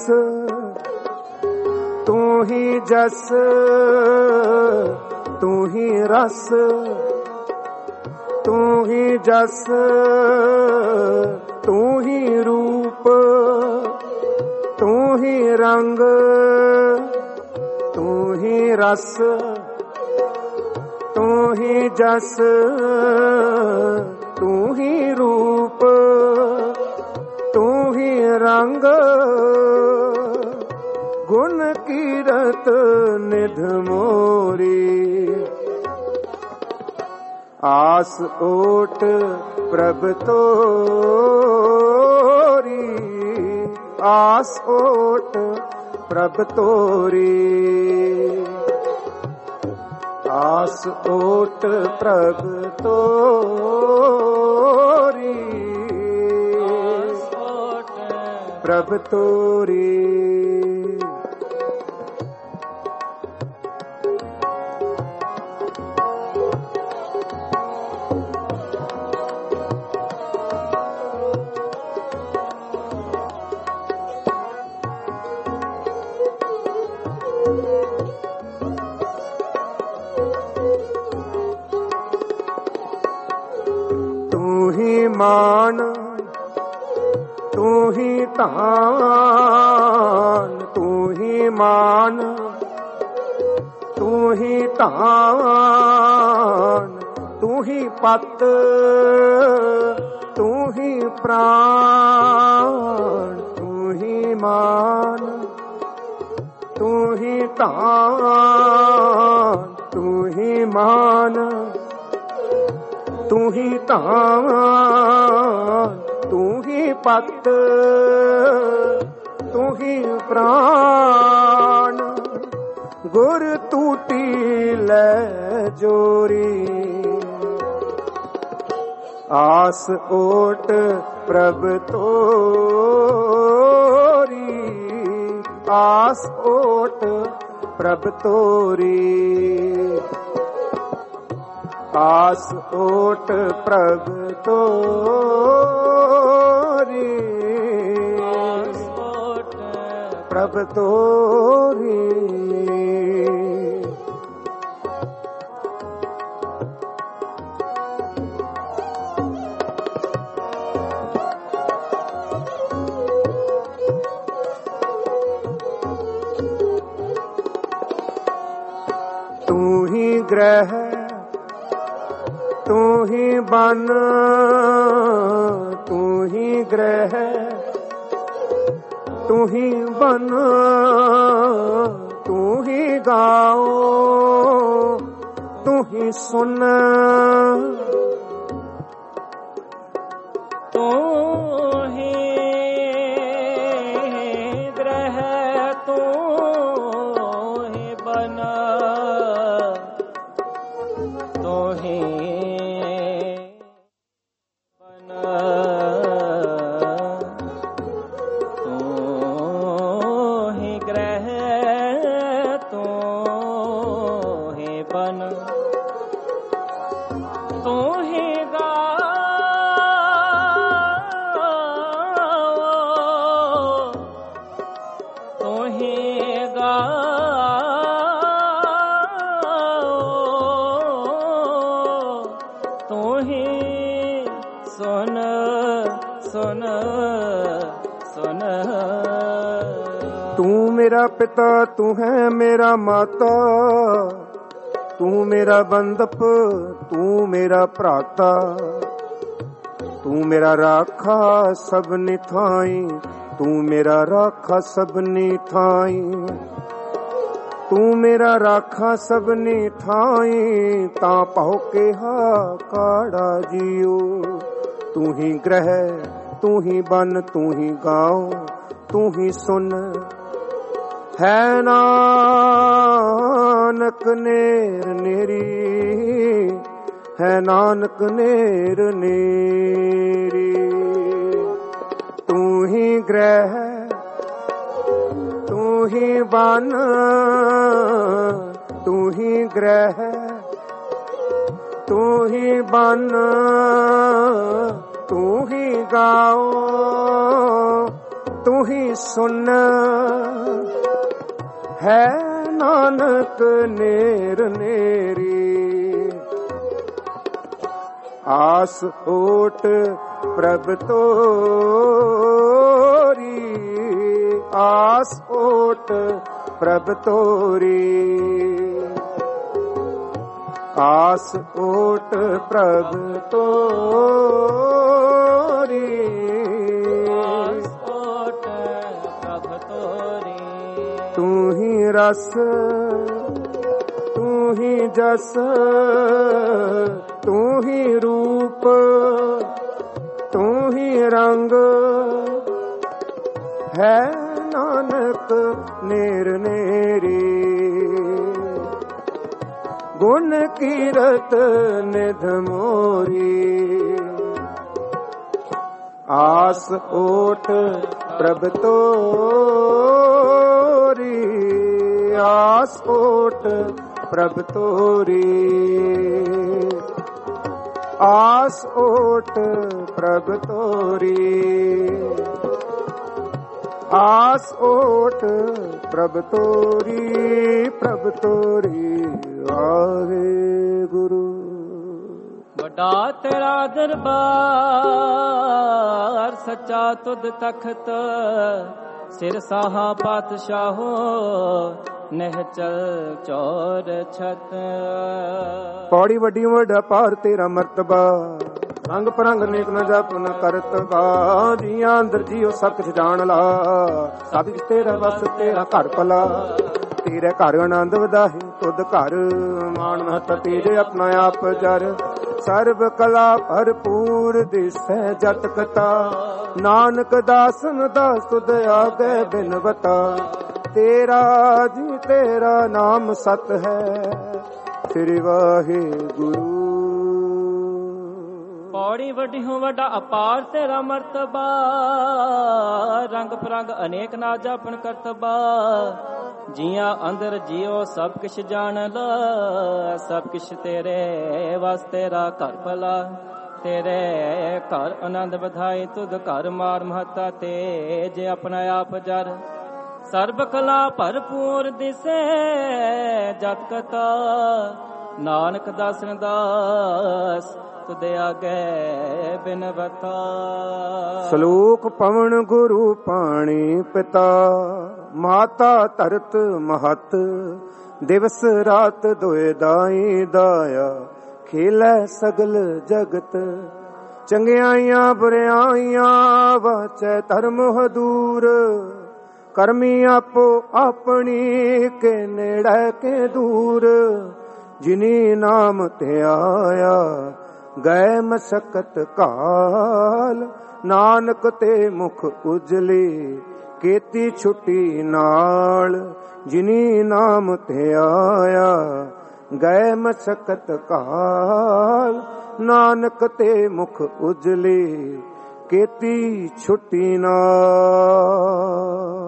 तू ही जस, तू ही रस तू ही जस, तू ही रूप, तू ही रंग, तू ही रस, तू ही जस, तू ही रूप, तू ही रंग। गुण कीरत निध मोरी, आस ओट प्रभ तोरी, आस ओट प्रभ तोरी, आस ओट प्रभ तोरी, आस ओट प्रभ तोरी। मान तू ही तान, तू ही मान तू ही तान, तू ही पत, तू ही प्राण, तू ही मान ਤੂੰ ਹੀ ਧਾਨ ਤੂੰ ਹੀ ਮਾਨ, ਤੂੰ ਹੀ ਧਾਨ ਤੂੰ ਹੀ ਪਤ, ਤੂੰ ਹੀ ਪ੍ਰਾਣ। ਗੁਰ ਟੂਟੀ ਲੈ ਜੋਰੀ, ਆਸ ਓਟ ਪ੍ਰਭ ਤੋਰੀ, ਆਸ ਓਟ ਪ੍ਰਭ ਤੋਰੀ, ਆਸ ਓਟ ਪ੍ਰਭ ਤੋਰੀ, ਆਸ ਓਟ ਪ੍ਰਭ ਤੋਰੀ। ਤੂੰ ਹੀ ਗ੍ਰਹਿ ਤੂੰ ਹੀ ਬਨ, ਤੂੰ ਹੀ ਗ੍ਰਹਿ ਤੂੰ ਹੀ ਬਨ, ਤੂੰ ਹੀ ਗਾਓ ਤੂੰ ਹੀ ਸੁਨ, ਤੂੰ ਹੀ ਗ੍ਰਹਿ ਤੂੰ ਹੀ ਬਨ, ਤੂੰ ਹੀ ਬਨ, ਤੂੰ ਹੀ ਗ੍ਰਹਿ ਤੂੰ ਹੀ ਬਨ, ਤੂੰ ਹੀ ਗਾਓ ਤੂੰ ਹੀ ਗਾਓ, ਤੂੰ ਹੀ ਸੁਨ ਸੁਨ ਸੁਨ। ਤੂੰ ਮੇਰਾ ਪਿਤਾ ਤੂੰ ਹੈ ਮੇਰਾ ਮਾਤਾ, ਤੂੰ ਮੇਰਾ ਬੰਧਪ ਤੂੰ ਮੇਰਾ ਭਰਾਤਾ, ਤੂੰ ਮੇਰਾ ਰਾਖਾ ਸਭਨੀ ਥਾਈ, ਤੂੰ ਮੇਰਾ ਰਾਖਾ ਸਭਨੀ ਥਾਈ, ਤੂੰ ਮੇਰਾ ਰਾਖਾ ਸਭਨੀ ਥਾਈ। ਤਾਂ ਭਉ ਕਿਹਾ ਕਾੜਾ ਜੀਓ, ਤੂੰ ਹੀ ਗ੍ਰਹਿ ਤੂੰ ਹੀ ਬਨ ਤੂੰ ਹੀ ਗਾਓ ਤੂੰ ਹੀ ਸੁਨ। ਹੈ ਨਾਨਕ ਨੇਰ ਨੇਰੀ, ਹੈ ਨਾਨਕ ਨੇਰ ਨੇਰੀ। ਤੂੰ ਹੀ ਗ੍ਰਹਿ ਤੂੰ ਹੀ ਬਨ, ਤੂੰ ਹੀ ਗ੍ਰਹਿ ਤੂੰ ਹੀ ਬਨ, ਤੂੰ ਹੀ ਗਾਓ ਤੂੰ ਹੀ ਸੁਨ। ਹੈ ਨਾਨਕ ਨੇਰ ਨੇਰੀ, ਆਸ ਓਟ ਪ੍ਰਭ ਤੋਰੀ, ਆਸ ਓਟ ਪ੍ਰਭ ਤੋਰੀ, ਆਸ ਓਟ ਪ੍ਰਭ ਤੋਰੀ, ਆਸ ਓਟ ਪ੍ਰਭ ਤੋਰੀ। ਤੂੰ ਹੀ ਰਸ ਤੂੰ ਹੀ ਜਸ, ਤੂੰ ਹੀ ਰੂਪ ਤੂੰ ਹੀ ਰੰਗ। ਹੈ ਨਾਨਕ ਨੇਰ ਨੇਰੀ, ਗੁਣ ਕੀਰਤ ਨਿਧ ਮੋਰੀ। ਆਸ ਓਟ ਪ੍ਰਭ ਤੋਰੀ, ਆਸ ਓਟ ਪ੍ਰਭ ਤੋਰੀ, ਆਸ ਓਟ ਪ੍ਰਭ ਤੋਰੀ, ਆਸ ਓਟ ਪ੍ਰਭ ਤੋਰੀ, ਪ੍ਰਭ ਤੋਰੀ। ਵਾਹਿਗੁਰੂ। ਵੱਡਾ ਤੇਰਾ ਦਰਬਾਰ, ਸੱਚਾ ਤੁਧ ਤਖਤ, ਸਿਰ ਸਾਹਾ ਪਾਤਸ਼ਾਹੋ, ਨਿਹਚਲ ਚੌਰ ਛਤ। ਪੌੜੀ ਵੱਡੀ ਵੱਡਾ ਪਾਰ ਤੇਰਾ ਮਰਤਬਾ, ਰੰਗ ਪਰੰਗ ਨੇਕ ਨ ਜਪ ਨ ਕਰਤਬਾ। ਜੀਆਂ ਅੰਦਰ ਜੀਓ ਸਭ ਕੁਛ ਜਾਣ ਲਾ, ਸਭ ਤੇਰਾ ਬਸ ਤੇਰਾ ਘਰ ਭਲਾ। ਤੇਰੇ ਘਰ ਆਨੰਦ ਵਧਾਏ ਤੁਧ ਘਰ ਮਾਨ ਮਹਤ ਤੇਰੇ ਆਪਣਾ ਆਪ ਜਰ ਸਰਬ ਕਲਾ ਭਰਪੂਰ ਦਿਸੈ ਜਤ ਕਤਾ ਨਾਨਕ ਦਾਸਨ ਦਾਸ ਤੁਧ ਆਗੇ ਬਿਨਵਤਾ ਤੇਰਾ ਜੀ ਤੇਰਾ ਨਾਮ ਸਤ ਹੈ ਸ੍ਰੀ ਵਾਹਿਗੁਰੂ। ਪੌੜੀ ਵੱਡੀਓ ਵੱਡਾ ਅਪਾਰ ਤੇਰਾ ਮਰਤਬਾ ਰੰਗ ਪ੍ਰੰਗ ਅਨੇਕ ਨਾ ਜਾਪਨ ਕਰਤਬਾ ਜੀਆਂ ਅੰਦਰ ਜਿਉ ਸਭ ਕਿਛ ਜਾਣ ਲਾ ਸਭ ਕਿਛ ਤੇਰੇ ਵਸ ਤੇਰਾ ਘਰ ਭਲਾ ਤੇਰੇ ਘਰ ਆਨੰਦ ਵਧਾਏ ਤੁਧ ਘਰ ਮਾਰ ਮਹਤਾ ਤੇ ਜੇ ਆਪਣਾ ਆਪ ਜਰ ਸਰਬ ਕਲਾ ਭਰਪੂਰ ਦਿਸੇ ਜਤ ਕਤਾ ਨਾਨਕ ਦਾਸਨ ਦਾਸ ਤੁਧ ਆਗੇ ਬਿਨਵਤਾ। ਸ਼ਲੋਕ ਪਵਨ ਗੁਰੂ ਪਾਣੀ ਪਿਤਾ ਮਾਤਾ ਧਰਤ ਮਹਤ ਦਿਵਸ ਰਾਤ ਦੋਇ ਦਾਈ ਦਾਇਆ ਖੇਲੇ ਸਗਲ ਜਗਤ ਚੰਗਿਆਈਆਂ ਬੁਰਿਆਈਆਂ ਵਾਚੈ ਧਰਮ ਹਦੂਰ ਕਰਮੀ ਆਪੋ ਆਪਣੀ ਕੇ ਨੇੜੇ ਕੇ ਦੂਰ ਜਿਨੀ ਨਾਮ ਤੇ ਆਇਆ ਗਏ ਮਸਕਤ ਕਾਲ ਨਾਨਕ ਤੇ ਮੁਖ ਉਜਲੀ ਕੀਤੀ ਛੁੱਟੀ ਨਾਲ ਜਿਨੀ ਨਾਮ ਤੇ ਆਇਆ ਗਏ ਮਸਕਤ ਕਾਲ ਨਾਨਕ ਤੇ ਮੁਖ ਉਜਲੀ ਕੀਤੀ ਛੁੱਟੀ ਨਾਲ।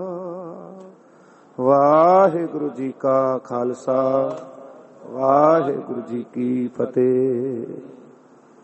ਵਾਹਿਗੁਰੂ ਜੀ ਕਾ ਖਾਲਸਾ ਵਾਹਿਗੁਰੂ ਜੀ ਕੀ ਫਤਿਹ।